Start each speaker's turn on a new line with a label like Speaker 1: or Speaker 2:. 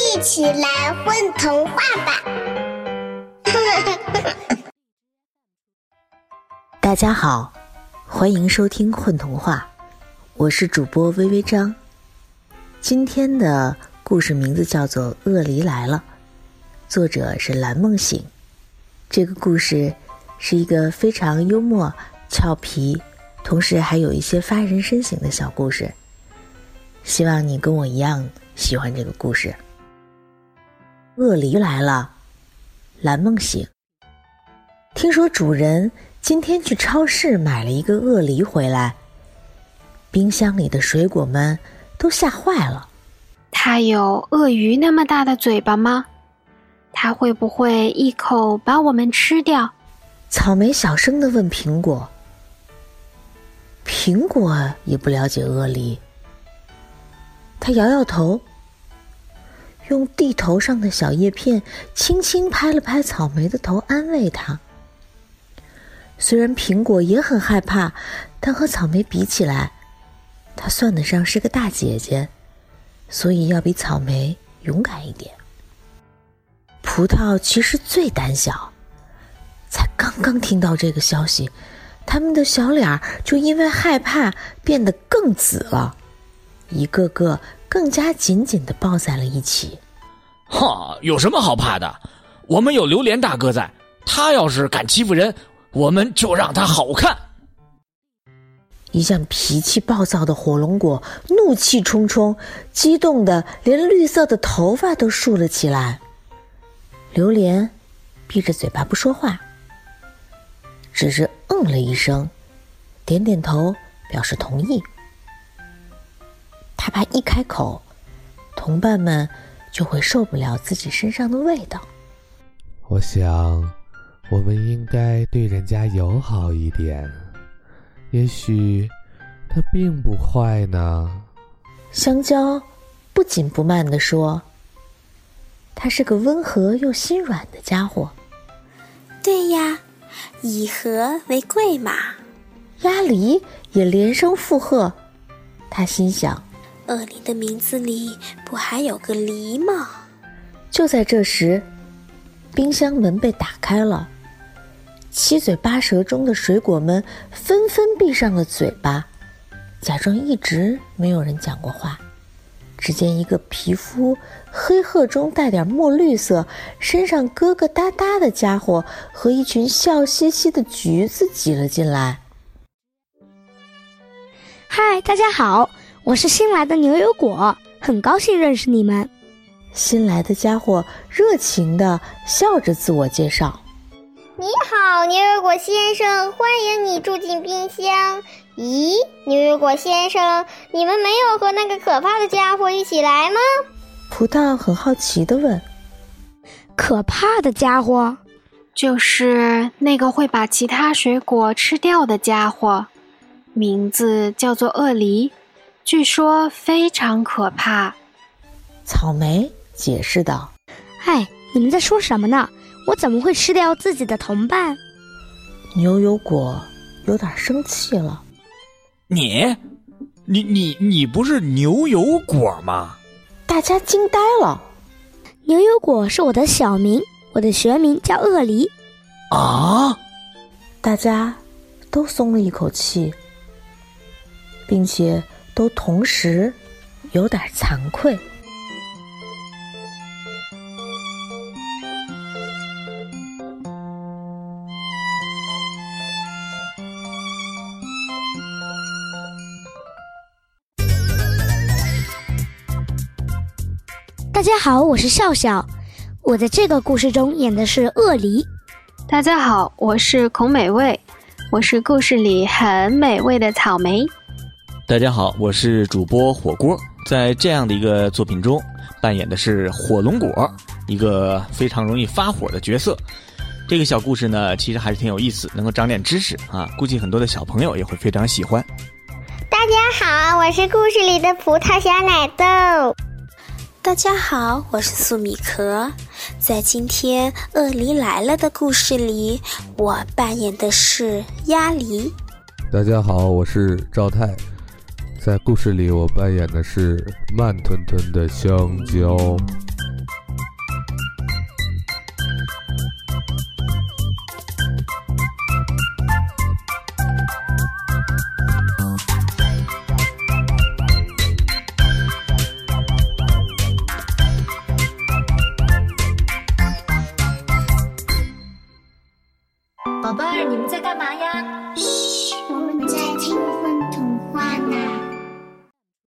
Speaker 1: 一起来混童话吧！
Speaker 2: 大家好，欢迎收听混童话，我是主播微微张。今天的故事名字叫做《鳄梨来了》，作者是蓝梦醒。这个故事是一个非常幽默、俏皮，同时还有一些发人深省的小故事。希望你跟我一样喜欢这个故事。鳄梨来了，蓝梦醒。听说主人今天去超市买了一个鳄梨回来，冰箱里的水果们都吓坏了。
Speaker 3: 它有鳄鱼那么大的嘴巴吗？它会不会一口把我们吃掉？
Speaker 2: 草莓小声地问苹果。苹果也不了解鳄梨，他摇摇头，用地头上的小叶片轻轻拍了拍草莓的头，安慰他。虽然苹果也很害怕，但和草莓比起来，她算得上是个大姐姐，所以要比草莓勇敢一点。葡萄其实最胆小，才刚刚听到这个消息，他们的小脸就因为害怕变得更紫了，一个个更加紧紧地抱在了一起。
Speaker 4: 哈，有什么好怕的？我们有榴莲大哥在，他要是敢欺负人，我们就让他好看。
Speaker 2: 一向脾气暴躁的火龙果怒气冲冲，激动的连绿色的头发都竖了起来。榴莲闭着嘴巴不说话，只是了一声，点点头表示同意。他怕一开口，同伴们就会受不了自己身上的味道。
Speaker 5: 我想我们应该对人家友好一点，也许他并不坏呢。
Speaker 2: 香蕉不紧不慢地说，他是个温和又心软的家伙。
Speaker 6: 对呀，以和为贵嘛。
Speaker 2: 鸭梨也连声附和，他心想，
Speaker 6: 鳄梨的名字里不还有个梨吗？
Speaker 2: 就在这时，冰箱门被打开了，七嘴八舌中的水果们纷纷闭上了嘴巴，假装一直没有人讲过话。只见一个皮肤黑褐中带点墨绿色，身上疙疙瘩瘩的家伙和一群笑嘻嘻的橘子挤了进来。
Speaker 7: 嗨，大家好，我是新来的牛油果，很高兴认识你们。
Speaker 2: 新来的家伙热情地笑着自我介绍。
Speaker 1: 你好，牛油果先生，欢迎你住进冰箱。咦，牛油果先生，你们没有和那个可怕的家伙一起来吗？
Speaker 2: 葡萄很好奇地问。
Speaker 7: 可怕的家伙？
Speaker 3: 就是那个会把其他水果吃掉的家伙，名字叫做鳄梨，据说非常可怕。
Speaker 2: 草莓解释道。
Speaker 7: 哎，你们在说什么呢？我怎么会吃掉自己的同伴？
Speaker 2: 牛油果有点生气了。
Speaker 4: 你不是牛油果吗？
Speaker 2: 大家惊呆了。
Speaker 7: 牛油果是我的小名，我的学名叫鳄梨。
Speaker 4: 啊！
Speaker 2: 大家都松了一口气，并且都同时有点惭愧。
Speaker 7: 大家好，我是笑笑，我在这个故事中演的是鳄梨。
Speaker 3: 大家好，我是孔美味，我是故事里很美味的草莓。
Speaker 4: 大家好，我是主播火锅，在这样的一个作品中扮演的是火龙果，一个非常容易发火的角色。这个小故事呢，其实还是挺有意思，能够长点知识啊，估计很多的小朋友也会非常喜欢。
Speaker 1: 大家好，我是故事里的葡萄小奶豆。
Speaker 6: 大家好，我是粟米壳。在今天鳄梨来了的故事里，我扮演的是鸭梨。
Speaker 5: 大家好，我是赵太。在故事里我扮演的是慢吞吞的香蕉。
Speaker 8: 宝贝儿，你们在干嘛呀？
Speaker 9: 嘘，我们在